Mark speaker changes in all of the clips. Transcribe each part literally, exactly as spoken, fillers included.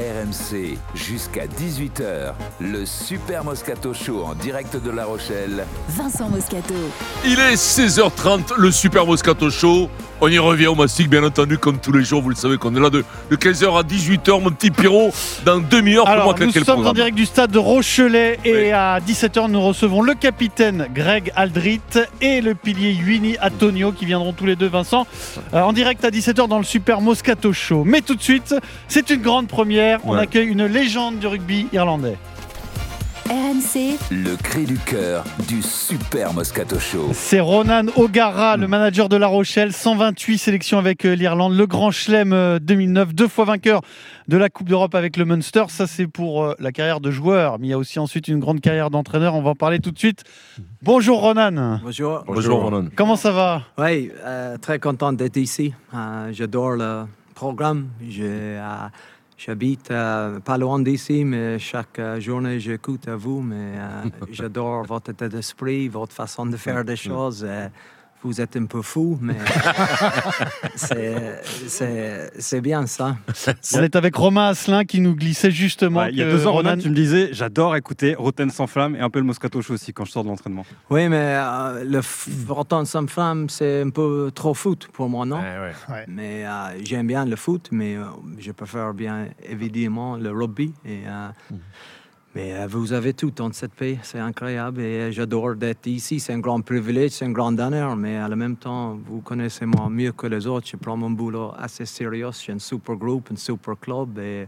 Speaker 1: R M C jusqu'à dix-huit heures. Le Super Moscato Show en direct de La Rochelle.
Speaker 2: Vincent Moscato.
Speaker 3: Il est seize heures trente, le Super Moscato Show. On y revient au Mastic, bien entendu, comme tous les jours. Vous le savez qu'on est là de, de quinze heures à dix-huit heures, mon petit Pierrot. Dans demi-heure, pour moi,
Speaker 4: nous sommes
Speaker 3: programme.
Speaker 4: en direct du stade de Rochelet et
Speaker 3: oui.
Speaker 4: à dix-sept heures, nous recevons le capitaine Greg Aldrit et le pilier Yuini Antonio qui viendront tous les deux, Vincent, euh, en direct à dix-sept heures dans le Super Moscato Show. Mais tout de suite, c'est une grande première. On
Speaker 3: ouais.
Speaker 4: accueille une légende du rugby irlandais.
Speaker 2: R M C,
Speaker 1: Le cri du cœur du Super Moscato Show.
Speaker 4: C'est Ronan O'Gara, le manager de La Rochelle, cent vingt-huit sélections avec l'Irlande, le Grand Chelem deux mille neuf, deux fois vainqueur de la Coupe d'Europe avec le Munster. Ça, c'est pour la carrière de joueur, mais il y a aussi ensuite une grande carrière d'entraîneur. On va en parler tout de suite. Bonjour Ronan.
Speaker 5: Bonjour.
Speaker 3: Bonjour Ronan.
Speaker 4: Comment ça va?
Speaker 5: Oui, euh, très content d'être ici. Euh, j'adore le programme. Je, euh, J'habite euh, pas loin d'ici, mais chaque euh, journée, j'écoute à vous. Mais euh, j'adore votre état d'esprit, votre façon de faire des choses. Euh, vous êtes un peu fou, mais c'est, c'est, c'est bien ça.
Speaker 4: On est avec Romain Asselin qui nous glissait justement.
Speaker 6: Ouais, il y a deux ans, Ronan, tu me disais, j'adore écouter Rotten sans flamme et un peu le Moscato Show aussi quand je sors de l'entraînement.
Speaker 5: Oui, mais euh, le f- Rotten sans flamme, c'est un peu trop foot pour moi, non?
Speaker 3: Ouais, ouais.
Speaker 4: Ouais.
Speaker 5: Mais euh, j'aime bien le foot, mais euh, je préfère bien évidemment le rugby. Et, euh, mm. Mais euh, vous avez tout dans cette pays, c'est incroyable et euh, j'adore d'être ici. C'est un grand privilège, c'est un grand honneur, mais en même temps, vous connaissez moi mieux que les autres. Je prends mon boulot assez sérieux. J'ai un super groupe, un super club et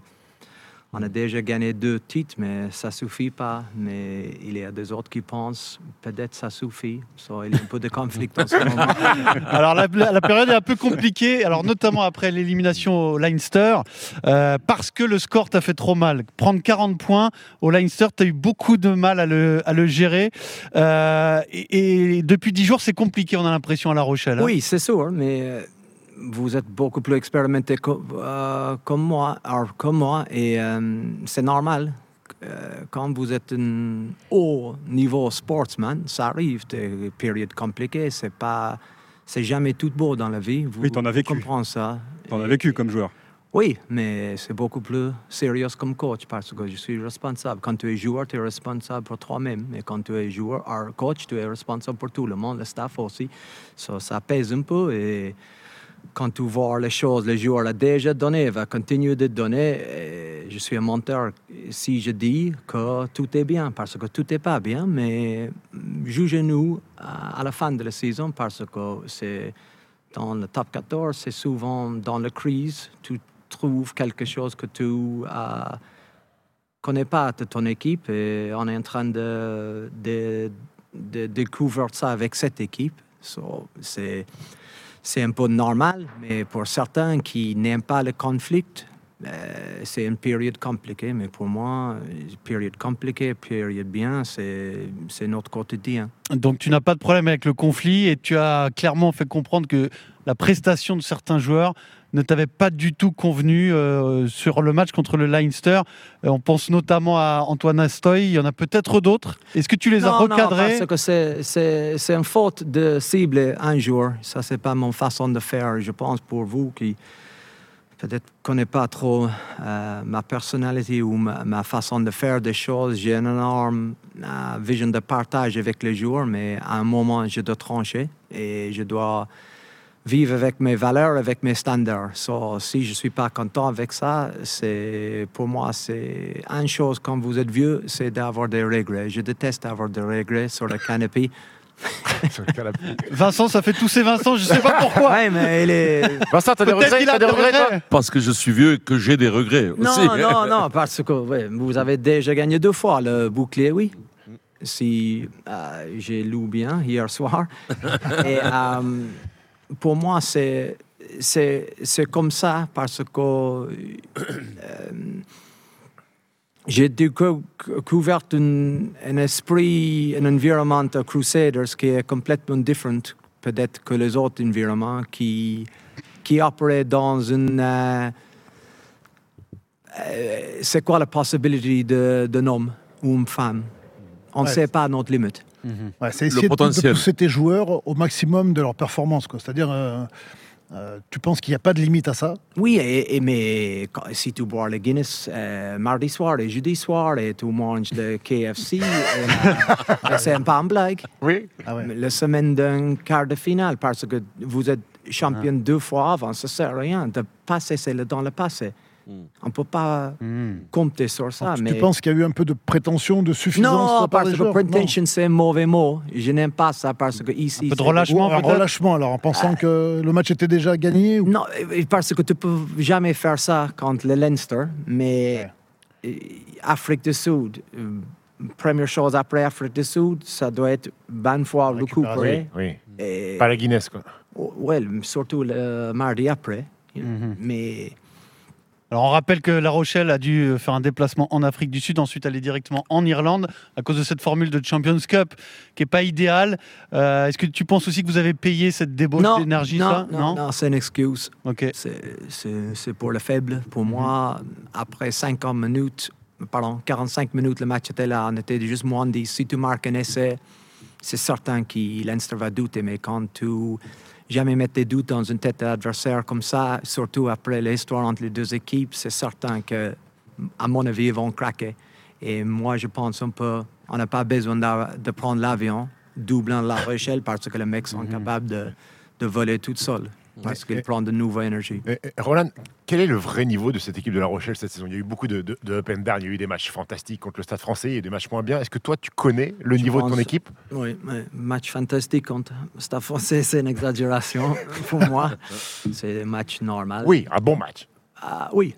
Speaker 5: on a déjà gagné deux titres, mais ça ne suffit pas. Mais il y a des autres qui pensent peut-être ça suffit. So, il y a un peu de conflit en ce moment.
Speaker 4: Alors la, la période est un peu compliquée, alors notamment après l'élimination au Leinster, euh, parce que le score t'a fait trop mal. Prendre quarante points au Leinster, t'as eu beaucoup de mal à le, à le gérer. Euh, et, et depuis dix jours, c'est compliqué, on a l'impression, à La Rochelle. Hein.
Speaker 5: Oui, c'est sûr, mais vous êtes beaucoup plus expérimenté que, euh, comme moi, alors, comme moi, et euh, c'est normal. Euh, quand vous êtes un haut niveau sportsman, ça arrive des périodes compliquées. C'est pas, c'est jamais tout beau dans la vie. Vous,
Speaker 6: oui, t'en as vécu.
Speaker 5: Vous comprenez ça.
Speaker 6: T'en
Speaker 5: et,
Speaker 6: as vécu comme joueur.
Speaker 5: Oui, mais c'est beaucoup plus sérieux comme coach parce que je suis responsable. Quand tu es joueur, tu es responsable pour toi-même. Mais quand tu es joueur, ou coach, tu es responsable pour tout le monde, le staff aussi. So, ça pèse un peu et quand tu vois les choses, le joueur a déjà donné, va continuer de donner. Et je suis un menteur si je dis que tout est bien, parce que tout n'est pas bien, mais jugez-nous à la fin de la saison, parce que c'est dans le top quatorze, c'est souvent dans la crise, tu trouves quelque chose que tu ne euh, connais pas de ton équipe, et on est en train de, de, de découvrir ça avec cette équipe. So, c'est... C'est un peu normal, mais pour certains qui n'aiment pas le conflit, euh, c'est une période compliquée. Mais pour moi, période compliquée, période bien, c'est, c'est notre quotidien.
Speaker 4: Donc tu n'as pas de problème avec le conflit et tu as clairement fait comprendre que la prestation de certains joueurs ne t'avait pas du tout convenu euh, sur le match contre le Leinster. Euh, on pense notamment à Antoine Astoy, il y en a peut-être d'autres. Est-ce que tu les
Speaker 5: non,
Speaker 4: as recadrés?
Speaker 5: Non, parce que c'est, c'est, c'est une faute de cibler un joueur. Ça, c'est pas mon façon de faire. Je pense pour vous qui peut-être ne connaissez pas trop euh, ma personnalité ou ma, ma façon de faire des choses. J'ai une énorme euh, vision de partage avec les joueurs, mais à un moment, je dois trancher et je dois vivre avec mes valeurs, avec mes standards. So, si je ne suis pas content avec ça, c'est, pour moi, c'est une chose quand vous êtes vieux, c'est d'avoir des regrets. Je déteste avoir des regrets sur le canapé.
Speaker 4: Vincent, ça fait tousser Vincent, je ne sais pas pourquoi.
Speaker 5: Ouais, mais il est...
Speaker 3: Vincent, t'as des
Speaker 4: Peut-être
Speaker 3: regrets,
Speaker 4: qu'il a
Speaker 3: t'as des
Speaker 4: des
Speaker 3: regrets, toi
Speaker 4: regrets.
Speaker 3: Parce que je suis vieux et que j'ai des regrets aussi.
Speaker 5: Non, non, non, parce que ouais, vous avez déjà gagné deux fois le bouclier, oui. Si euh, j'ai lu bien hier soir. Et euh, pour moi, c'est, c'est, c'est comme ça parce que euh, j'ai découvert un, un esprit, un environnement de Crusaders qui est complètement différent peut-être que les autres environnements qui, qui opèrent dans une... Euh, euh, c'est quoi la possibilité de, d'un homme ou une femme? On ne ouais, sait pas notre limite.
Speaker 7: Mm-hmm. Ouais, c'est essayer de, de pousser tes joueurs au maximum de leur performance, quoi. C'est-à-dire... Euh... Euh, tu penses qu'il n'y a pas de limite à ça?
Speaker 5: Oui, et, et mais quand- si tu bois le Guinness euh, mardi soir et jeudi soir et tu manges le K F C, euh, c'est un pas une blague.
Speaker 8: Oui.
Speaker 7: Ah ouais.
Speaker 5: La semaine d'un quart de finale, parce que vous êtes champion deux fois avant, ça ne sert à rien. De passer, c'est le- dans le passé. On ne peut pas compter sur ça.
Speaker 7: Alors, tu,
Speaker 5: mais...
Speaker 7: tu penses qu'il y a eu un peu de prétention, de suffisance de
Speaker 5: Non,
Speaker 7: la part
Speaker 5: parce
Speaker 7: des
Speaker 5: que
Speaker 7: joueurs? Non.
Speaker 5: pretension, c'est un mauvais mot. Je n'aime pas ça parce que ici...
Speaker 4: Un peu de
Speaker 5: c'est-
Speaker 4: relâchement,
Speaker 7: Ou un
Speaker 4: peut-être.
Speaker 7: relâchement, alors, en pensant que le match était déjà gagné ou...
Speaker 5: Non, euh, parce que tu peux jamais faire ça contre le Leinster, mais euh, Afrique du Sud, euh, première chose après Afrique du Sud, ça doit être bonne fois le coup
Speaker 7: Récupération.
Speaker 5: près.
Speaker 8: Oui.
Speaker 5: Et,
Speaker 8: Pas la Guinness, quoi.
Speaker 5: ouais, surtout le mardi après. Mais
Speaker 4: Alors on rappelle que La Rochelle a dû faire un déplacement en Afrique du Sud, ensuite aller directement en Irlande à cause de cette formule de Champions Cup qui n'est pas idéale. Euh, Est-ce que tu penses aussi que vous avez payé cette débauche
Speaker 5: non,
Speaker 4: d'énergie
Speaker 5: non,
Speaker 4: ça
Speaker 5: non, non, c'est une excuse.
Speaker 4: Ok.
Speaker 5: C'est- C'est c'est pour le faible. Pour moi, après cinquante minutes, pardon, quarante-cinq minutes, le match était là. On était juste moins dix. Si tu marques un essai, c'est certain que Leinster va douter. Mais quand tu jamais mets des doutes dans une tête de l'adversaire comme ça, surtout après l'histoire entre les deux équipes, c'est certain que, à mon avis, ils vont craquer. Et moi, je pense un peu, on n'a pas besoin de, de prendre l'avion, doublant La Rochelle, parce que les mecs sont capables de, de voler tout seuls. Parce qu'ils prennent de nouvelles énergies.
Speaker 8: Et- et Roland, quel est le vrai niveau de cette équipe de La Rochelle cette saison? Il y a eu beaucoup de, de, de up and down, il y a eu des matchs fantastiques contre le Stade français, il y a eu des matchs moins bien. Est-ce que toi, tu connais le
Speaker 5: Je
Speaker 8: niveau de ton
Speaker 5: pense-
Speaker 8: équipe?
Speaker 5: Oui, mais match fantastique contre Stade Français, c'est une exagération pour moi. C'est un match normal.
Speaker 8: Oui, un bon match.
Speaker 5: Ah, oui,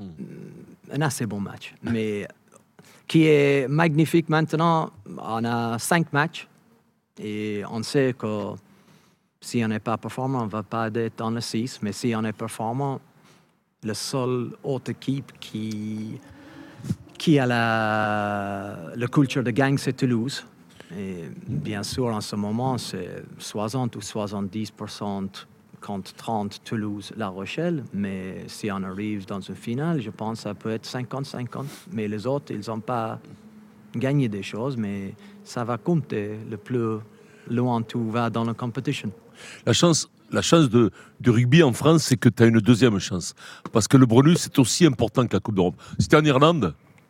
Speaker 5: un assez bon match. Mais qui est magnifique maintenant, on a cinq matchs et on sait que si on n'est pas performant, on ne va pas être dans le six. Mais si on est performant, la seule autre équipe qui, qui a la, la culture de gang, c'est Toulouse. Et bien sûr, en ce moment, c'est soixante ou soixante-dix pour cent contre trente Toulouse, La Rochelle. Mais si on arrive dans une finale, je pense que ça peut être cinquante cinquante. Mais les autres, ils n'ont pas gagné des choses, mais ça va compter le plus loin tu vas dans la compétition.
Speaker 3: La chance, la chance de, du rugby en France, c'est que tu as une deuxième chance. Parce que le bonus, c'est aussi important que la Coupe d'Europe. Si tu es en Irlande,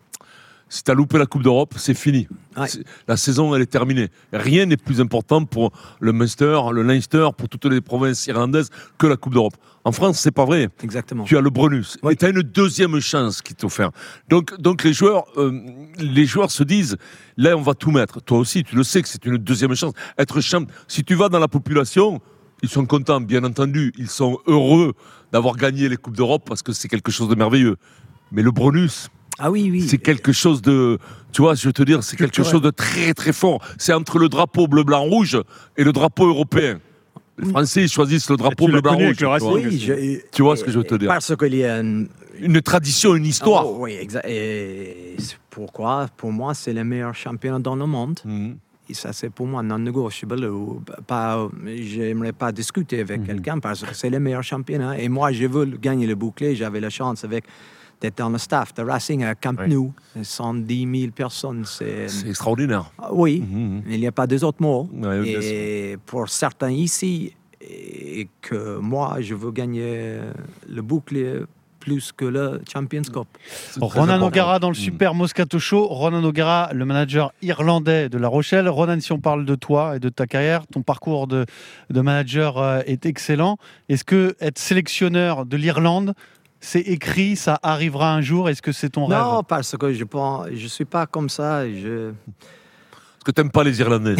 Speaker 3: si tu as loupé la Coupe d'Europe, c'est fini.
Speaker 5: Ouais.
Speaker 3: C'est- La saison, elle est terminée. Rien n'est plus important pour le Munster, le Leinster, pour toutes les provinces irlandaises que la Coupe d'Europe. En France, c'est pas vrai.
Speaker 5: Exactement.
Speaker 3: Tu as le bonus.
Speaker 5: Oui.
Speaker 3: Et tu as une deuxième chance qui t'est offerte. Donc, donc les, joueurs, euh, les joueurs se disent, là, on va tout mettre. Toi aussi, tu le sais que c'est une deuxième chance. Être champ. Si tu vas dans la population, ils sont contents, bien entendu. Ils sont heureux d'avoir gagné les Coupes d'Europe parce que c'est quelque chose de merveilleux. Mais le bonus,
Speaker 5: Ah oui, oui.
Speaker 3: c'est quelque chose de, tu vois, je veux te dire, c'est quelque
Speaker 7: Culturel.
Speaker 3: chose de très très fort. C'est entre le drapeau bleu, blanc, rouge et le drapeau européen. Les Français, ils choisissent le drapeau
Speaker 6: tu l'as
Speaker 3: bleu, blanc,
Speaker 6: connu
Speaker 3: rouge.
Speaker 6: avec le
Speaker 3: tu vois.
Speaker 6: Racing.
Speaker 5: Oui, je-
Speaker 3: Tu vois ce que je veux te dire.
Speaker 5: Parce qu'il y a une
Speaker 3: Une tradition, une histoire.
Speaker 5: Oh, oui, exact. Et c'est pourquoi, pour moi, c'est le meilleur championnat dans le monde.
Speaker 3: Mhm.
Speaker 5: Et ça, c'est pour moi non négociable. Ou Pas, j'aimerais pas discuter avec
Speaker 3: Mhm.
Speaker 5: quelqu'un parce que c'est le meilleur championnat. Et moi, je veux gagner le bouclier. J'avais la chance avec d'être dans le staff de Racing à Camp
Speaker 8: Oui.
Speaker 5: Nou. cent dix mille personnes. C'est...
Speaker 3: C'est extraordinaire.
Speaker 5: Ah, oui,
Speaker 3: Mhm.
Speaker 5: il n'y a pas d'autres mots.
Speaker 3: Ouais, bien
Speaker 5: et pour certains ici, et que moi, je veux gagner le bouclier plus que le Champions Cup.
Speaker 3: C'est très
Speaker 4: Ronan
Speaker 3: important.
Speaker 4: O'Gara dans le
Speaker 3: Mhm.
Speaker 4: Super Moscato Show. Ronan O'Gara, le manager irlandais de La Rochelle. Ronan, si on parle de toi et de ta carrière, ton parcours de, de manager euh, est excellent. Est-ce que être sélectionneur de l'Irlande, c'est écrit, ça arrivera un jour? Est-ce que c'est ton
Speaker 5: Non,
Speaker 4: rêve?
Speaker 5: parce que je pense, je suis pas comme ça. Je...
Speaker 3: Parce que t'aimes pas les Irlandais.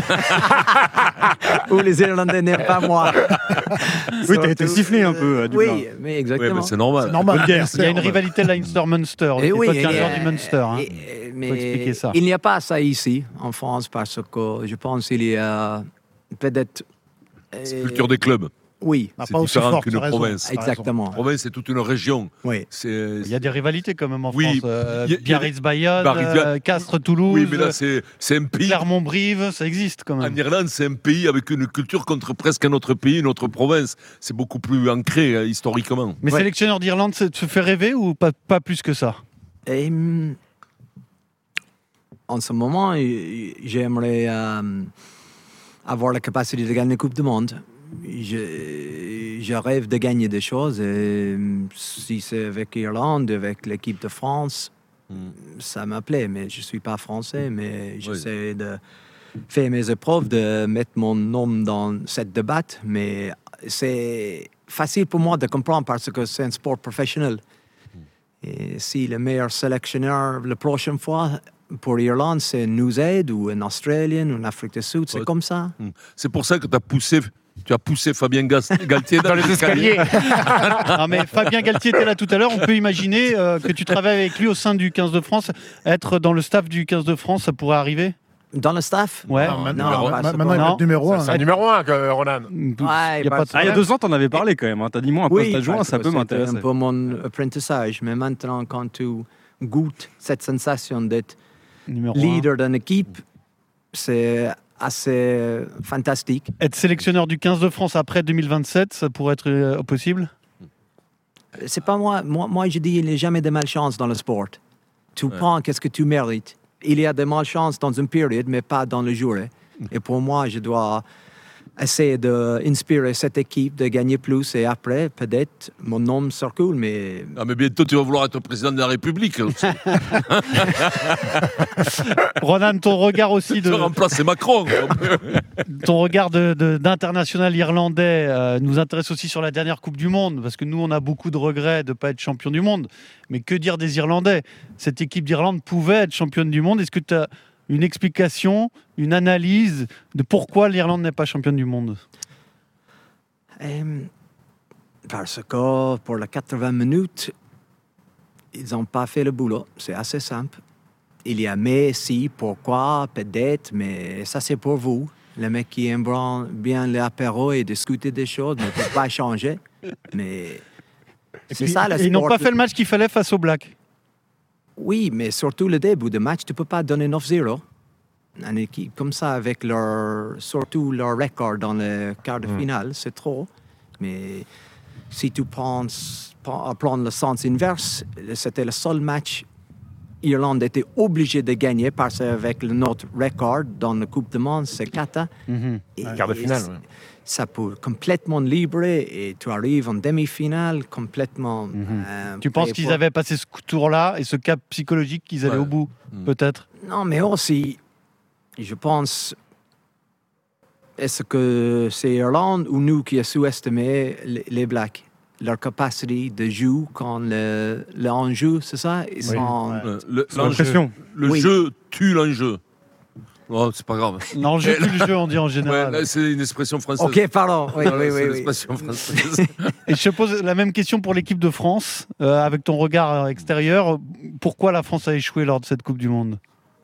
Speaker 5: Ou les Irlandais n'aiment pas moi.
Speaker 6: Oui, t'as été sifflé un peu à Dublin.
Speaker 5: Oui, mais
Speaker 3: Oui,
Speaker 5: exactement.
Speaker 3: mais c'est normal.
Speaker 7: C'est normal.
Speaker 4: Il y a une rivalité Leinster-Munster.
Speaker 5: Et
Speaker 4: Et
Speaker 5: oui,
Speaker 4: toi, tu es un
Speaker 5: et-
Speaker 4: joueur du Munster. hein.
Speaker 5: et- et-
Speaker 4: Faut
Speaker 5: mais
Speaker 4: expliquer ça.
Speaker 5: il n'y a pas ça ici, en France, parce que je pense qu'il y a peut-être...
Speaker 3: C'est
Speaker 5: euh,
Speaker 3: la culture des clubs.
Speaker 5: Oui,
Speaker 7: Ah,
Speaker 3: C'est
Speaker 7: pas aussi
Speaker 3: différent
Speaker 7: fort,
Speaker 3: qu'une
Speaker 7: t'as raison.
Speaker 3: province.
Speaker 7: T'as raison.
Speaker 5: exactement.
Speaker 3: La province, c'est toute une région.
Speaker 5: Oui.
Speaker 3: C'est,
Speaker 4: Il y a des rivalités quand même en
Speaker 3: Oui,
Speaker 4: France. Euh,
Speaker 3: il y a- il y a
Speaker 4: Biarritz-Bayonne,
Speaker 3: Biarritz-
Speaker 4: euh, Castres-Toulouse,
Speaker 3: Oui, mais là, c'est, c'est un pays.
Speaker 4: Clermont-Brive, ça existe quand
Speaker 3: En
Speaker 4: même.
Speaker 3: Irlande, c'est un pays avec une culture contre presque un autre pays, une autre province. C'est beaucoup plus ancré euh, historiquement.
Speaker 4: Mais
Speaker 5: Ouais.
Speaker 4: sélectionneur d'Irlande, ça te fait rêver ou pas, pas plus que ça?
Speaker 5: Et, hum, en ce moment, euh, j'aimerais euh, avoir la capacité de gagner la Coupe du Monde. Je, je rêve de gagner des choses. Et si c'est avec l'Irlande, avec l'équipe de France, mm. ça me plaît. Mais je ne suis pas français, mais j'essaie oui. de faire mes épreuves, de mettre mon nom dans cette débat. Mais c'est facile pour moi de comprendre parce que c'est un sport professionnel. Mm. Et si le meilleur sélectionneur, la prochaine fois, pour l'Irlande, c'est nous aide, ou un Australien, ou un Afrique du Sud, c'est ouais. comme ça. Mm.
Speaker 3: C'est pour ça que tu as poussé... Tu as poussé Fabien Galtier dans, dans les escaliers.
Speaker 4: Non, mais Fabien Galtier était là tout à l'heure. On peut imaginer euh, que tu travailles avec lui au sein du quinze de France. Être dans le staff du quinze de France, ça pourrait arriver?
Speaker 5: Dans le staff?
Speaker 4: Ouais.
Speaker 7: Non, maintenant, non, ma- maintenant il va être numéro un.
Speaker 8: C'est un numéro un, que Ronan.
Speaker 5: Ouais,
Speaker 6: il y a pas de... ah, il y a deux ans, tu en avais parlé quand même. Hein. Tu as dit, moi, un
Speaker 5: oui,
Speaker 6: poste adjoint, ça peut m'intéresser.
Speaker 5: C'est un peu mon apprentissage. Mais maintenant, quand tu goûtes cette sensation d'être numéro leader d'une équipe, c'est assez fantastique.
Speaker 4: Être sélectionneur du quinze de France après deux mille vingt-sept, ça pourrait être euh, possible?
Speaker 5: C'est pas moi. Moi, moi je dis qu'il n'y a jamais de malchance dans le sport. Tu ouais. prends qu'est-ce que tu mérites. Il y a des malchances dans une période, mais pas dans le jour. Et pour moi, je dois essayer d'inspirer cette équipe de gagner plus. Et après, peut-être, mon nom circule, mais...
Speaker 3: Ah, mais bientôt, tu vas vouloir être président de la République.
Speaker 4: Ronan, ton regard aussi de...
Speaker 3: Tu remplaces Macron.
Speaker 4: Ton regard de, de, d'international irlandais euh, nous intéresse aussi sur la dernière Coupe du Monde, parce que nous, on a beaucoup de regrets de ne pas être champion du monde. Mais que dire des Irlandais? Cette équipe d'Irlande pouvait être championne du monde. Est-ce que tu as une explication, une analyse de pourquoi l'Irlande n'est pas championne du monde?
Speaker 5: euh, Parce que pour les quatre-vingts minutes, ils n'ont pas fait le boulot. C'est assez simple. Il y a mais, si, pourquoi, peut-être, mais ça c'est pour vous. Le mec qui aime bien l'apéro et discuter des choses ne peut pas changer. Mais
Speaker 4: et c'est puis, ça le sport. Ils n'ont pas fait le match qu'il fallait face aux Blacks.
Speaker 5: Oui, mais surtout le début de match, tu ne peux pas donner neuf zéro. Une équipe comme ça, avec leur, surtout leur record dans le quart de finale, mmh. c'est trop. Mais si tu prends, prends le sens inverse, c'était le seul match l'Irlande était obligée de gagner parce qu'avec notre record dans la Coupe du Monde, c'est quatre.
Speaker 8: Mmh. Quart de finale, oui.
Speaker 5: Ça peut complètement libérer et tu arrives en demi-finale complètement...
Speaker 4: Mmh. Euh, tu penses qu'ils pour... avaient passé ce tour-là et ce cap psychologique qu'ils allaient ouais. au bout, mmh. peut-être?
Speaker 5: Non, mais aussi, je pense, est-ce que c'est l'Irlande ou nous qui a sous-estimé les, les Blacks? Leur capacité de jouer quand le, l'enjeu, c'est ça? Ils
Speaker 3: oui.
Speaker 5: sont...
Speaker 3: le, le, l'enjeu, le oui. jeu tue l'enjeu. Oh, c'est pas grave.
Speaker 4: L'enjeu tue le jeu, on dit en général.
Speaker 3: Ouais, là, c'est une expression française.
Speaker 5: Ok, pardon. Oui, oui, oui,
Speaker 3: c'est
Speaker 5: oui.
Speaker 3: une expression française.
Speaker 4: Et je te pose la même question pour l'équipe de France, euh, avec ton regard extérieur. Pourquoi la France a échoué lors de cette Coupe du Monde?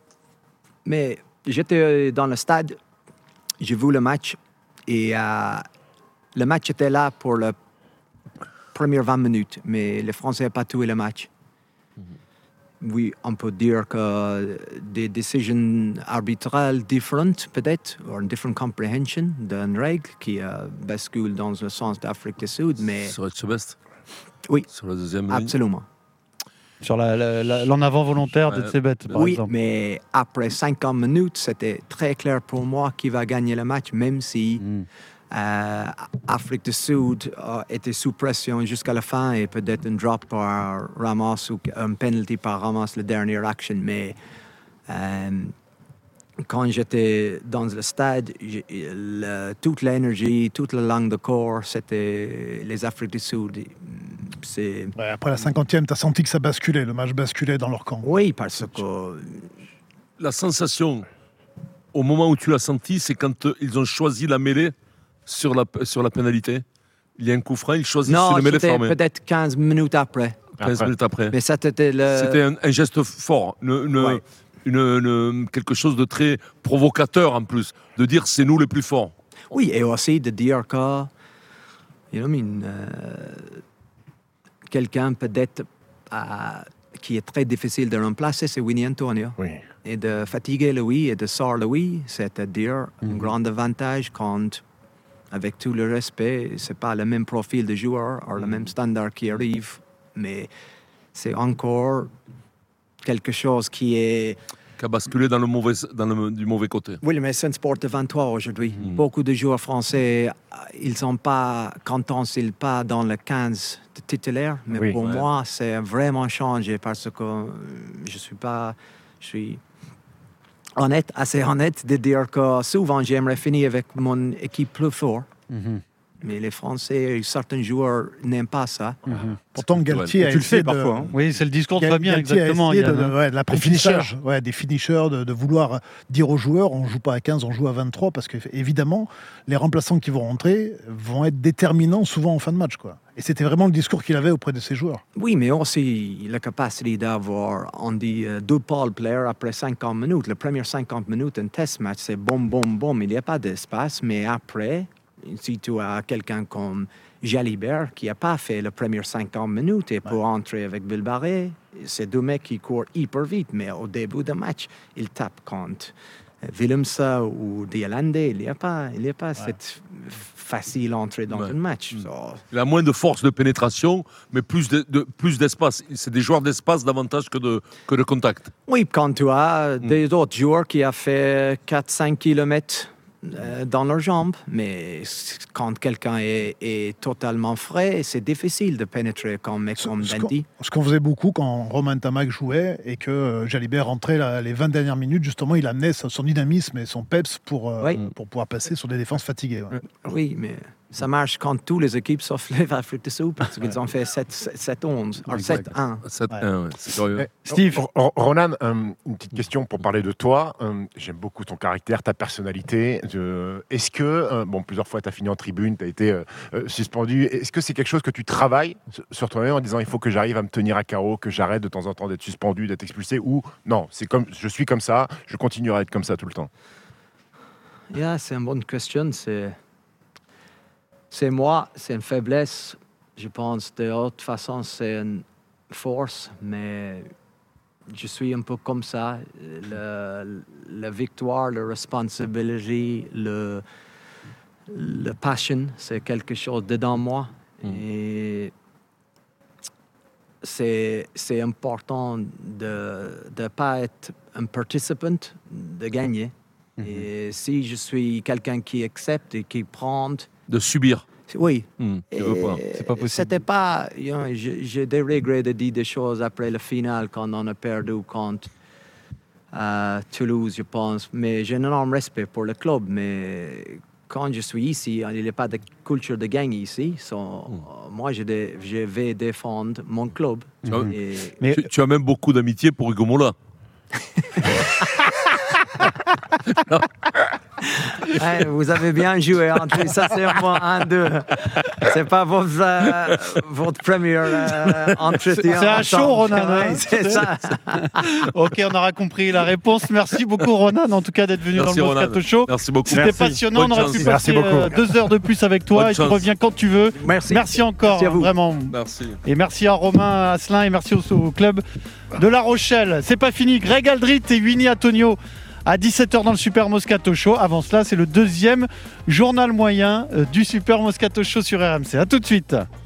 Speaker 5: Mais j'étais dans le stade, j'ai vu le match, et euh, le match était là pour le premières vingt minutes, mais les Français n'ont pas tué le match. Mm-hmm. Oui, on peut dire que des décisions arbitrales différentes, peut-être, ou une différente compréhension d'une règle qui euh, bascule dans le sens d'Afrique du Sud, mais...
Speaker 3: Sur Etchebest?
Speaker 5: Oui,
Speaker 3: sur la deuxième
Speaker 5: absolument.
Speaker 4: Ligne. Sur la, la, la, l'en avant volontaire ouais, d'Etchebest, par
Speaker 5: oui,
Speaker 4: exemple.
Speaker 5: Oui, mais après cinquante minutes, c'était très clair pour moi qui va gagner le match, même si... Mm. Euh, Afrique du Sud a été sous pression jusqu'à la fin et peut-être un drop par Ramos ou un penalty par Ramos, la dernière action. Mais euh, quand j'étais dans le stade, le, toute l'énergie, toute la langue de corps, c'était les Afriques du Sud. C'est...
Speaker 7: Ouais, après la cinquantième, tu as senti que ça basculait, le match basculait dans leur camp.
Speaker 5: Oui, parce que...
Speaker 3: La sensation, au moment où tu l'as senti, c'est quand euh, ils ont choisi la mêlée sur la, sur la pénalité. Il y a un coup franc, ils choisissent
Speaker 5: non,
Speaker 3: le mêlée formé.
Speaker 5: Non, c'était peut-être quinze minutes après.
Speaker 3: quinze après. minutes après.
Speaker 5: Mais ça, c'était le...
Speaker 3: C'était un, un geste fort, une, une, ouais. une, une, quelque chose de très provocateur en plus, de dire c'est nous les plus forts.
Speaker 5: Oui, et aussi de dire que, you know, I mean, euh, quelqu'un peut-être euh, qui est très difficile de remplacer, c'est Winnie Antonio.
Speaker 8: Oui.
Speaker 5: Et de fatiguer Louis et de sortir Louis, c'est-à-dire mm-hmm. un grand avantage quand... Avec tout le respect, c'est pas le même profil de joueur ou le même standard qui arrive, mais c'est encore quelque chose qui est
Speaker 3: qui a basculé dans le mauvais, dans le, du mauvais côté.
Speaker 5: Oui, mais c'est un sport de vingt-trois aujourd'hui.
Speaker 3: Mm.
Speaker 5: Beaucoup de joueurs français, ils sont pas contents s'ils pas dans le quinze de titulaire. Mais
Speaker 8: Oui.
Speaker 5: pour
Speaker 3: Ouais.
Speaker 5: moi, c'est vraiment changé parce que euh, je suis pas, je suis honnête, assez honnête de dire que souvent j'aimerais finir avec mon équipe plus forte.
Speaker 4: Mhm.
Speaker 5: Mais les Français, certains joueurs n'aiment pas ça.
Speaker 7: Pourtant, Galtier a
Speaker 6: Tu le
Speaker 7: essayé
Speaker 6: fais
Speaker 7: de-
Speaker 6: parfois. hein.
Speaker 4: Oui, c'est le discours de
Speaker 7: Gal-
Speaker 4: Fabien,
Speaker 7: Galtier a
Speaker 4: exactement.
Speaker 7: essayé de,
Speaker 4: Yann,
Speaker 7: de-
Speaker 4: hein.
Speaker 7: ouais, de la
Speaker 4: Les finishers.
Speaker 7: ouais, des finishers, de, de vouloir dire aux joueurs on joue pas à quinze, on joue à vingt-trois, parce que évidemment, les remplaçants qui vont rentrer vont être déterminants souvent en fin de match, quoi. Et c'était vraiment le discours qu'il avait auprès de ses joueurs.
Speaker 5: Oui, mais aussi la capacité d'avoir, on dit, euh, deux power players après cinquante minutes. Les premières cinquante minutes, un test match, c'est boum, boum, boum. Il n'y a pas d'espace, mais après, si tu as quelqu'un comme Jalibert qui n'a pas fait les premières cinquante minutes et pour entrer avec Bilbaré, c'est deux mecs qui courent hyper vite, mais au début du match, ils tapent contre Willemse ou Dialande. Il n'y a pas, il y a pas cette facile entrée dans
Speaker 3: Ouais.
Speaker 5: un match.
Speaker 3: Mm.
Speaker 5: So,
Speaker 3: Il a moins de force de pénétration, mais plus, de, de- plus d'espace. C'est des joueurs d'espace davantage que de, que de contact.
Speaker 5: Oui, quand tu as
Speaker 3: Mm.
Speaker 5: des autres joueurs qui ont fait quatre à cinq kilomètres euh, dans leurs jambes, mais c- quand quelqu'un est, est totalement frais, c'est difficile de pénétrer comme mec comme
Speaker 7: Ce qu'on-
Speaker 5: Dandy.
Speaker 7: ce qu'on faisait beaucoup quand Romain Tamac jouait et que euh, Jalibert rentrait là, les vingt dernières minutes, justement, il amenait son son dynamisme et son peps pour, euh,
Speaker 5: Oui.
Speaker 7: pour pouvoir passer sur des défenses fatiguées. ouais.
Speaker 5: Oui, mais ça marche quand toutes les équipes sauf les Afrique du Sud, parce qu'ils ont fait sept onze, sept un.
Speaker 3: sept
Speaker 7: Ouais.
Speaker 3: un, ouais, c'est curieux.
Speaker 8: Eh,
Speaker 4: Steve.
Speaker 8: Ro- Ro- Ronan, euh, une petite question pour parler de toi. Euh, J'aime beaucoup ton caractère, ta personnalité. Je- Est-ce que, euh, bon, plusieurs fois tu as fini en tribune, tu as été euh, euh, suspendu. Est-ce que c'est quelque chose que tu travailles sur- sur toi-même en disant il faut que j'arrive à me tenir à carreau, que j'arrête de temps en temps d'être suspendu, d'être expulsé, ou non, c'est comme je suis comme ça, je continuerai à être comme ça tout le temps?
Speaker 5: Yeah, c'est une bonne question. C'est, c'est moi, c'est une faiblesse. Je pense de toute façon, c'est une force, mais je suis un peu comme ça. Le, la victoire, la responsabilité, le, le passion, c'est quelque chose dedans moi.
Speaker 3: Mm.
Speaker 5: Et c'est, c'est important de ne pas être un participant, de gagner. Et si je suis quelqu'un qui accepte et qui prend,
Speaker 3: De subir.
Speaker 5: oui.
Speaker 3: Hmm, tu veux pas.
Speaker 6: C'est pas possible.
Speaker 5: C'était pas, you know, j'ai j'ai des regrets de dire des choses après le final quand on a perdu contre euh, Toulouse, je pense. Mais j'ai un énorme respect pour le club. Mais quand je suis ici, il n'y a pas de culture de gagner ici. So, euh, moi, je, dé- je vais défendre mon club.
Speaker 3: Tu as-
Speaker 5: Et-
Speaker 4: Mais-
Speaker 3: Tu, tu as même beaucoup d'amitié pour Hugo Mola.
Speaker 5: Ouais, vous avez bien joué, André. Ça, c'est au moins un, deux. C'est pas votre, euh, votre premier euh, entretien.
Speaker 4: C'est un show,
Speaker 5: ensemble.
Speaker 4: Ronan, hein.
Speaker 5: Ouais, c'est ça.
Speaker 4: Ok, on aura compris la réponse. Merci beaucoup, Ronan, en tout cas, d'être venu
Speaker 3: Merci,
Speaker 4: dans le
Speaker 3: Ronan.
Speaker 4: Moscato Show.
Speaker 3: Merci beaucoup.
Speaker 4: C'était
Speaker 6: Merci.
Speaker 4: passionnant.
Speaker 3: Bonne
Speaker 4: on aurait
Speaker 3: chance.
Speaker 4: pu
Speaker 8: Merci
Speaker 4: passer
Speaker 8: beaucoup.
Speaker 4: euh, deux heures de plus avec toi
Speaker 3: Bonne
Speaker 4: et tu
Speaker 3: chance.
Speaker 4: reviens quand tu veux.
Speaker 5: Merci.
Speaker 4: Merci encore,
Speaker 5: Merci à vous.
Speaker 4: vraiment.
Speaker 3: Merci.
Speaker 4: Et merci à Romain Asselin et merci au, au club de La Rochelle. C'est pas fini. Greg Aldrit et Winnie Antonio à dix-sept heures dans le Super Moscato Show. Avant cela, c'est le deuxième journal moyen euh, du Super Moscato Show sur R M C. À tout de suite.